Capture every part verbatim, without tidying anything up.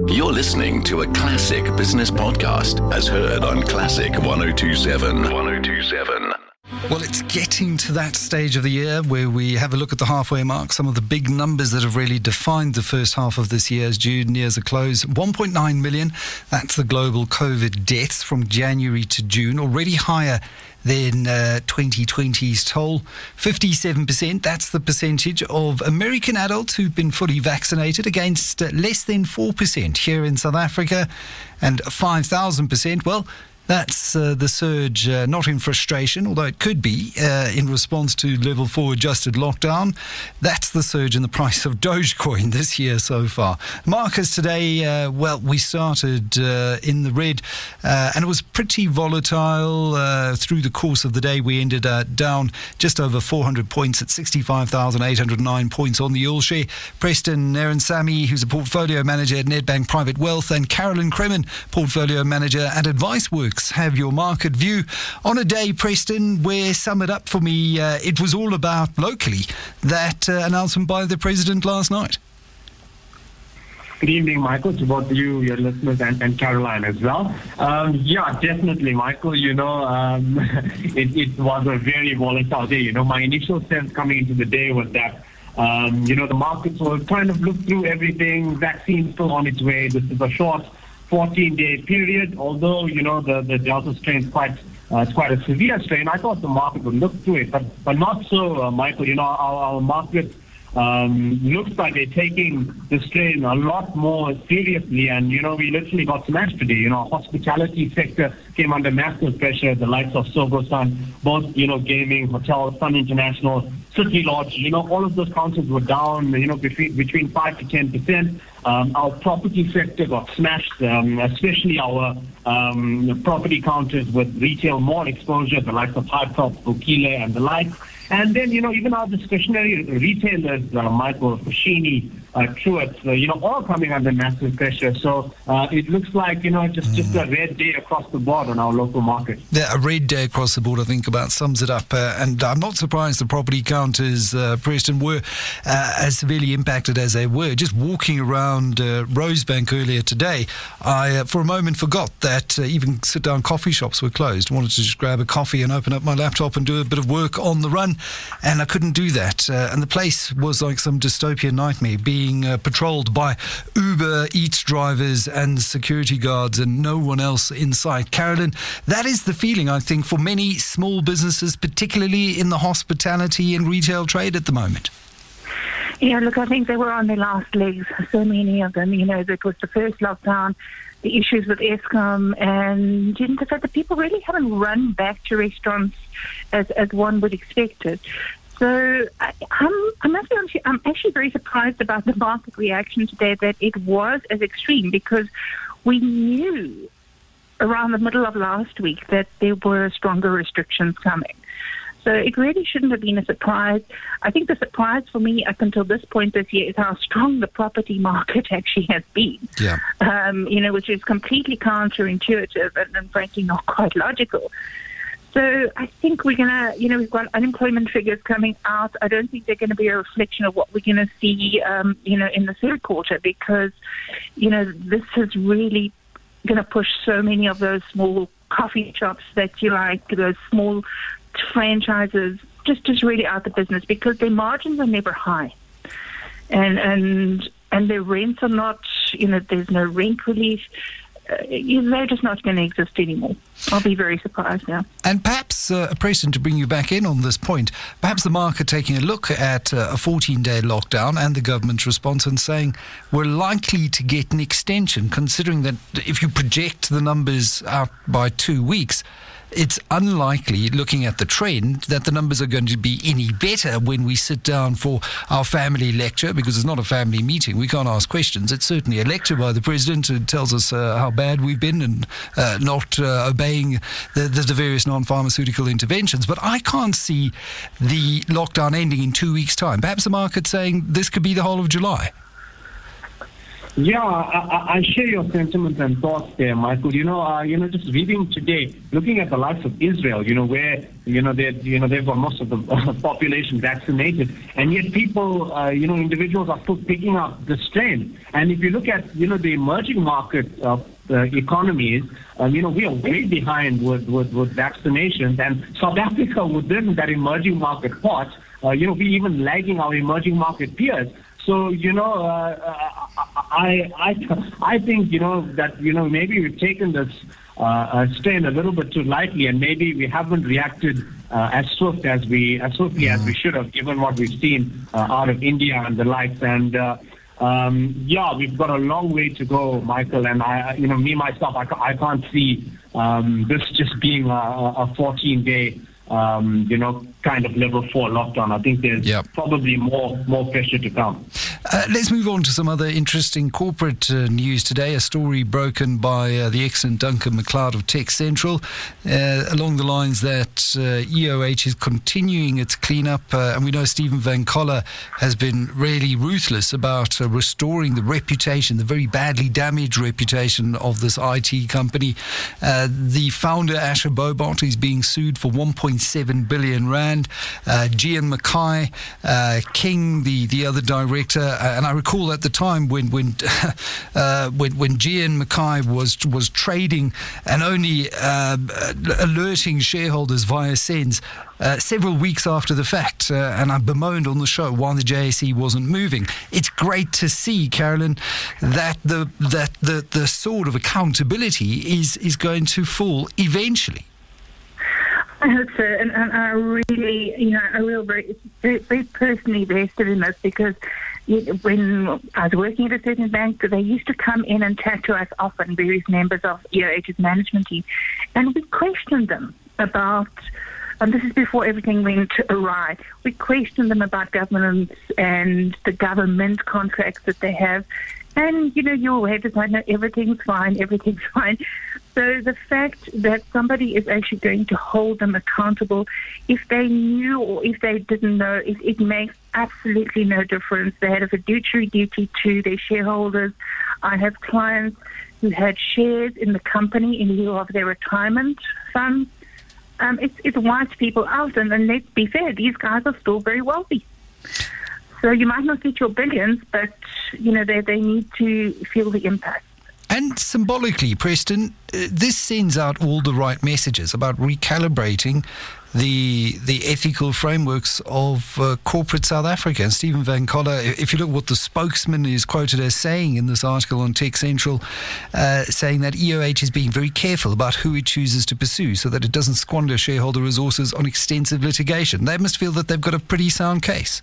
You're listening to a classic business podcast as heard on Classic one oh two seven. one oh two seven. Well, it's getting to that stage of the year where we have a look at the halfway mark. Some of the big numbers that have really defined the first half of this year as June nears a close. one point nine million, that's the global COVID deaths from January to June, already higher than uh, twenty twenty's toll. fifty-seven percent, that's the percentage of American adults who've been fully vaccinated against uh, less than four percent here in South Africa. And five thousand percent, well, that's uh, the surge, uh, not in frustration, although it could be uh, in response to level four adjusted lockdown. That's the surge in the price of Dogecoin this year so far. Markets today, uh, well, we started uh, in the red uh, and it was pretty volatile uh, through the course of the day. We ended uh, down just over four hundred points at sixty-five thousand eight hundred nine points on the All Share. Preston Naransamy, who's a portfolio manager at Nedbank Private Wealth, and Carolyn Kremen, portfolio manager at AdviceWorks, have your market view on a day, Preston, where, sum it up for me, uh, it was all about locally, that uh, announcement by the President last night. Good evening, Michael, to both you, your listeners, and, and Caroline as well. Um, yeah, definitely, Michael. You know, um, it, it was a very volatile day. You know, my initial sense coming into the day was that Um, you know, the markets will kind of look through everything. Vaccine still on its way. This is a short fourteen-day period. Although, you know, the, the Delta strain is quite, uh, it's quite a severe strain, I thought the market would look through it. But, but not so, uh, Michael. You know, our, our market um, looks like they're taking the strain a lot more seriously. And, you know, we literally got smashed today. You know, hospitality sector came under massive pressure. The likes of Sogo Sun, both, you know, gaming, hotels, Sun International, City Lodge, you know, all of those counters were down, you know, between between five to ten percent. Um, our property sector got smashed, um, especially our um, property counters with retail mall exposure, the likes of Hyprop, Bukile, and the like. And then, you know, even our discretionary retailers, uh, Michael, Foschini, uh, Truett, uh, you know, all coming under massive pressure. So uh, it looks like, you know, just, just a red day across the board on our local market. Yeah, a red day across the board, I think, about sums it up. Uh, and I'm not surprised the property counters, uh, Preston, were uh, as severely impacted as they were. Just walking around uh, Rosebank earlier today, I, uh, for a moment, forgot that uh, even sit-down coffee shops were closed. I wanted to just grab a coffee and open up my laptop and do a bit of work on the run. And I couldn't do that. Uh, and the place was like some dystopian nightmare, being uh, patrolled by Uber Eats drivers and security guards and no one else in sight. Carolyn, that is the feeling, I think, for many small businesses, particularly in the hospitality and retail trade at the moment. Yeah, look, I think they were on their last legs, so many of them. You know, it was the first lockdown, the issues with Eskom, and you know, the fact that people really haven't run back to restaurants as, as one would expect it. So I, I'm, I'm, actually, I'm actually very surprised about the market reaction today, that it was as extreme, because we knew around the middle of last week that there were stronger restrictions coming. So it really shouldn't have been a surprise. I think the surprise for me up until this point this year is how strong the property market actually has been. Yeah. Um, you know, which is completely counterintuitive and, and frankly not quite logical. So I think we're going to, you know, we've got unemployment figures coming out. I don't think they're going to be a reflection of what we're going to see, um, you know, in the third quarter, because, you know, this is really going to push so many of those small coffee shops that you like, those small franchises, just just really out of business, because their margins are never high, and and and their rents are not, you know, there's no rent relief. Uh, they're just not going to exist anymore. I'll be very surprised now. And perhaps, uh, Preston, to bring you back in on this point, perhaps the market taking a look at uh, a fourteen-day lockdown and the government's response and saying we're likely to get an extension, considering that if you project the numbers out by two weeks, it's unlikely, looking at the trend, that the numbers are going to be any better when we sit down for our family lecture, because it's not a family meeting. We can't ask questions. It's certainly a lecture by the President who tells us uh, how bad we've been and uh, not uh, obeying the, the, the various non-pharmaceutical interventions. But I can't see the lockdown ending in two weeks' time. Perhaps the market saying this could be the whole of July. Yeah, I, I share your sentiments and thoughts there, Michael. You know, uh, you know, just reading today, looking at the likes of Israel, you know, where you know they, you know, they've got most of the uh, population vaccinated, and yet people, uh, you know, individuals are still picking up the strain. And if you look at, you know, the emerging market uh, uh, economies, um, you know, we are way behind with, with with vaccinations, and South Africa within that emerging market pot, uh, you know, we even lagging our emerging market peers. So, you know, uh, I, I, I think, you know, that, you know, maybe we've taken this uh, uh, strain a little bit too lightly, and maybe we haven't reacted uh, as swift as we, as swiftly as we should have, given what we've seen uh, out of India and the likes. And, uh, um, yeah, we've got a long way to go, Michael. And, I, you know, me, myself, I, I can't see um, this just being a, a fourteen-day Um, you know, kind of level four lockdown. I think there's yep. probably more more pressure to come. Uh, let's move on to some other interesting corporate uh, news today. A story broken by uh, the excellent Duncan McLeod of Tech Central uh, along the lines that uh, E O H is continuing its cleanup, uh, and we know Stephen Van Coller has been really ruthless about uh, restoring the reputation, the very badly damaged reputation of this I T company. Uh, the founder, Asher Bobart, is being sued for one point seven billion rand. Uh, Gian Mackay, uh, King, the, the other director, uh, and I recall at the time when when uh, when, when Gian Mackay was was trading and only uh, alerting shareholders via SENS uh, several weeks after the fact, uh, and I bemoaned on the show why the J S E wasn't moving. It's great to see, Carolyn, that the that the the sword of accountability is is going to fall eventually. I hope so, and, and I really, you know, I really very, very, very personally vested in this, because when I was working at a certain bank, they used to come in and chat to us often, various members of E O H's management team, and we questioned them about, and this is before everything went awry, we questioned them about governance and the government contracts that they have. And, you know, your head might know everything's fine, everything's fine. So the fact that somebody is actually going to hold them accountable, if they knew or if they didn't know, it, it makes absolutely no difference. They had a fiduciary duty to their shareholders. I have clients who had shares in the company in lieu of their retirement funds. Um, it's, it wipes people out. And, and let's be fair, these guys are still very wealthy. So you might not get your billions, but, you know, they, they need to feel the impact. And symbolically, Preston, uh, this sends out all the right messages about recalibrating the the ethical frameworks of uh, corporate South Africa. And Stephen Van Coller, if you look what the spokesman is quoted as saying in this article on Tech Central, uh, saying that E O H is being very careful about who it chooses to pursue so that it doesn't squander shareholder resources on extensive litigation. They must feel that they've got a pretty sound case.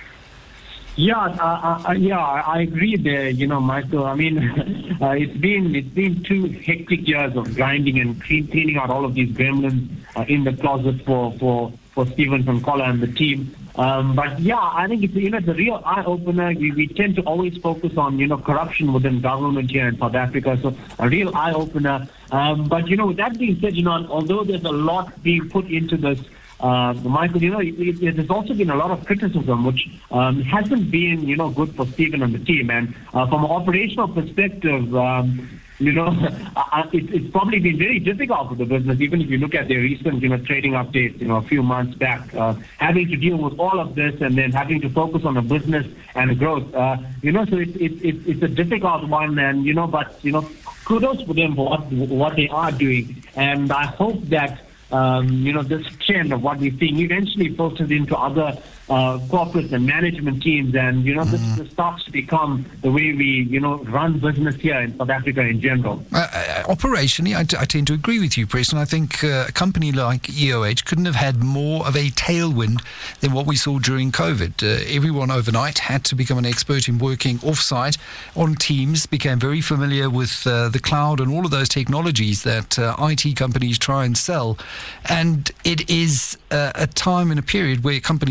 Yeah, uh, uh, yeah, I agree there. You know, Michael. I mean, uh, it's been it's been two hectic years of grinding and clean, cleaning out all of these gremlins uh, in the closet for for for Stephen Van Coller and the team. Um, but yeah, I think it's you know it's a real eye opener. We, we tend to always focus on you know corruption within government here in South Africa, so a real eye opener. Um, but you know, with that being said, you know, although there's a lot being put into this. Uh, Michael, you know, it, it, there's also been a lot of criticism, which um, hasn't been, you know, good for Stephen and the team. And uh, from an operational perspective, um, you know, it, it's probably been very difficult for the business, even if you look at their recent, you know, trading updates, you know, a few months back, uh, having to deal with all of this and then having to focus on the business and growth. Uh, you know, so it's it, it, it's a difficult one, and you know, but you know, kudos for them for what what they are doing, and I hope that. Um, you know, this trend of what we're seeing eventually filters into other uh, corporate and management teams, and you know, mm. this, this starts to become the way we, you know, run business here in South Africa in general. Uh, uh, operationally, I, t- I tend to agree with you, Preston. I think uh, a company like E O H couldn't have had more of a tailwind than what we saw during COVID. Uh, everyone overnight had to become an expert in working off-site on Teams, became very familiar with uh, the cloud and all of those technologies that uh, I T companies try and sell. And it is uh, a time and a period where a company like E O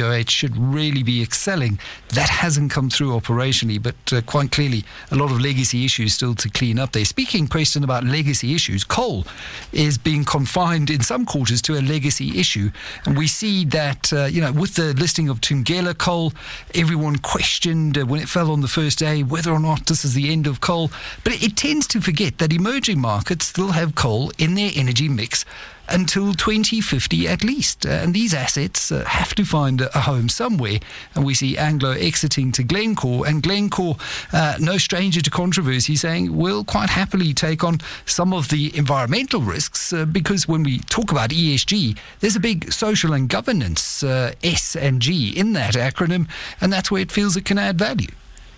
O H should really be excelling. That hasn't come through operationally, but uh, quite clearly a lot of legacy issues still to clean up there. Speaking, Preston, about legacy issues, coal is being confined in some quarters to a legacy issue. And we see that, uh, you know, with the listing of Thungela coal, everyone questioned uh, when it fell on the first day whether or not this is the end of coal. But it, it tends to forget that emerging markets still have coal in their energy mix until twenty fifty at least. Uh, and these assets uh, have to find a, a home somewhere. And we see Anglo exiting to Glencore. And Glencore, uh, no stranger to controversy, saying we'll quite happily take on some of the environmental risks uh, because when we talk about E S G, there's a big social and governance, uh, S and G, in that acronym. And that's where it feels it can add value.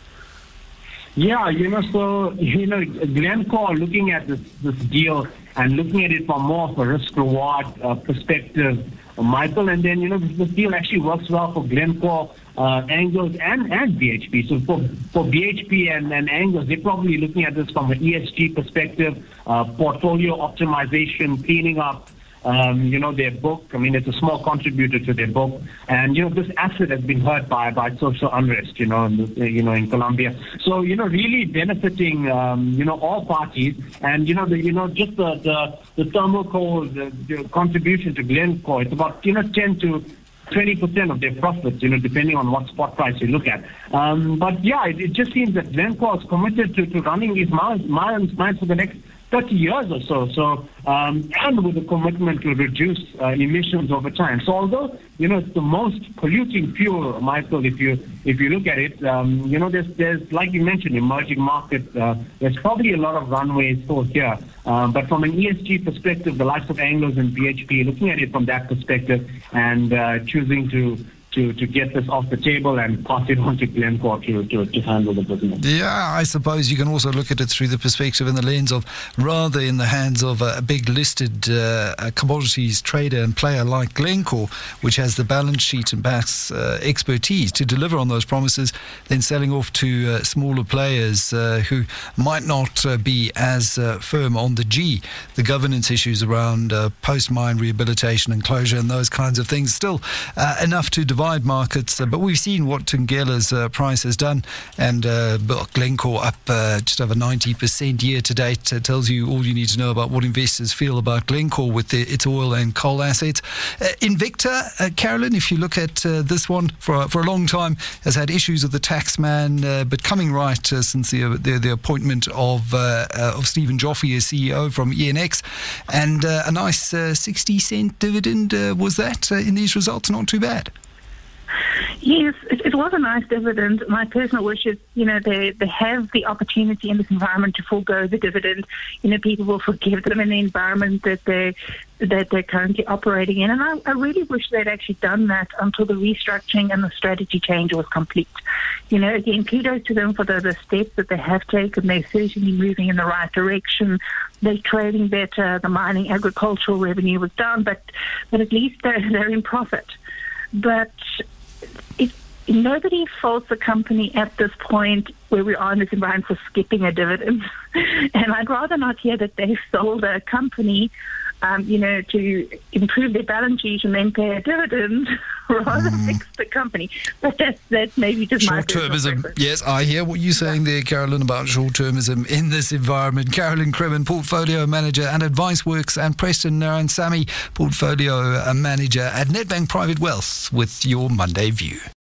Yeah, you know, so, you know, Glencore looking at this, this deal and looking at it from more of a risk-reward uh, perspective, uh, Michael, and then, you know, this, this deal actually works well for Glencore, uh, Anglos, and, and B H P. So for, for B H P and, and Anglos, they're probably looking at this from an E S G perspective, uh, portfolio optimization, cleaning up, Um, you know, their book. I mean, it's a small contributor to their book. And, you know, this asset has been hurt by, by social unrest, you know, in, you know, in Colombia. So, you know, really benefiting, um, you know, all parties. And, you know, the, you know, just the, the, the thermal coal, the, the contribution to Glencore, it's about, you know, ten to twenty percent of their profits, you know, depending on what spot price you look at. Um, but, yeah, it, it just seems that Glencore is committed to, to running these mines, mines, mines for the next thirty years or so, so um, and with a commitment to reduce uh, emissions over time. So although, you know, it's the most polluting fuel, Michael, if you if you look at it, um, you know, there's, there's, like you mentioned, emerging markets, uh, there's probably a lot of runways still here. Um, but from an E S G perspective, the likes of Anglos and B H P, looking at it from that perspective and uh, choosing to To, to get this off the table and pass it on to Glencore to, to, to handle the business. Yeah, I suppose you can also look at it through the perspective and the lens of rather in the hands of a, a big listed uh, commodities trader and player like Glencore, which has the balance sheet and perhaps uh, expertise to deliver on those promises, then selling off to uh, smaller players uh, who might not uh, be as uh, firm on the G. The governance issues around uh, post-mine rehabilitation and closure and those kinds of things, still uh, enough to divide markets, uh, but we've seen what Thungela's uh, price has done, and uh, Glencore up uh, just over ninety percent year to date. Uh, tells you all you need to know about what investors feel about Glencore with the, its oil and coal assets. Uh, Invicta, uh, Carolyn, if you look at uh, this one for for a long time, has had issues with the tax man, uh, but coming right uh, since the, the the appointment of uh, uh, of Stephen Joffe as C E O from E N X, and uh, a nice uh, sixty cent dividend uh, was that uh, in these results. Not too bad. Yes, it, it was a nice dividend. My personal wish is, you know, they, they have the opportunity in this environment to forego the dividend. You know, people will forgive them in the environment that they that they're currently operating in. And I, I really wish they'd actually done that until the restructuring and the strategy change was complete. You know, again, kudos to them for the, the steps that they have taken. They're certainly moving in the right direction. They're trading better. The mining agricultural revenue was down, but but at least they're, they're in profit. But it, nobody faults the company at this point where we are in this environment for skipping a dividend. And I'd rather not hear that they sold a company, um, you know, to improve their balance sheet and then pay a dividend rather mm. fix the company. But that's, that's maybe just short-termism. My yes, I hear what you're saying there, Carolyn, about short-termism in this environment. Carolyn Crimmins, Portfolio Manager at AdviceWorks, and Preston Narayansamy, Portfolio Manager at Nedbank Private Wealth, with your Monday View.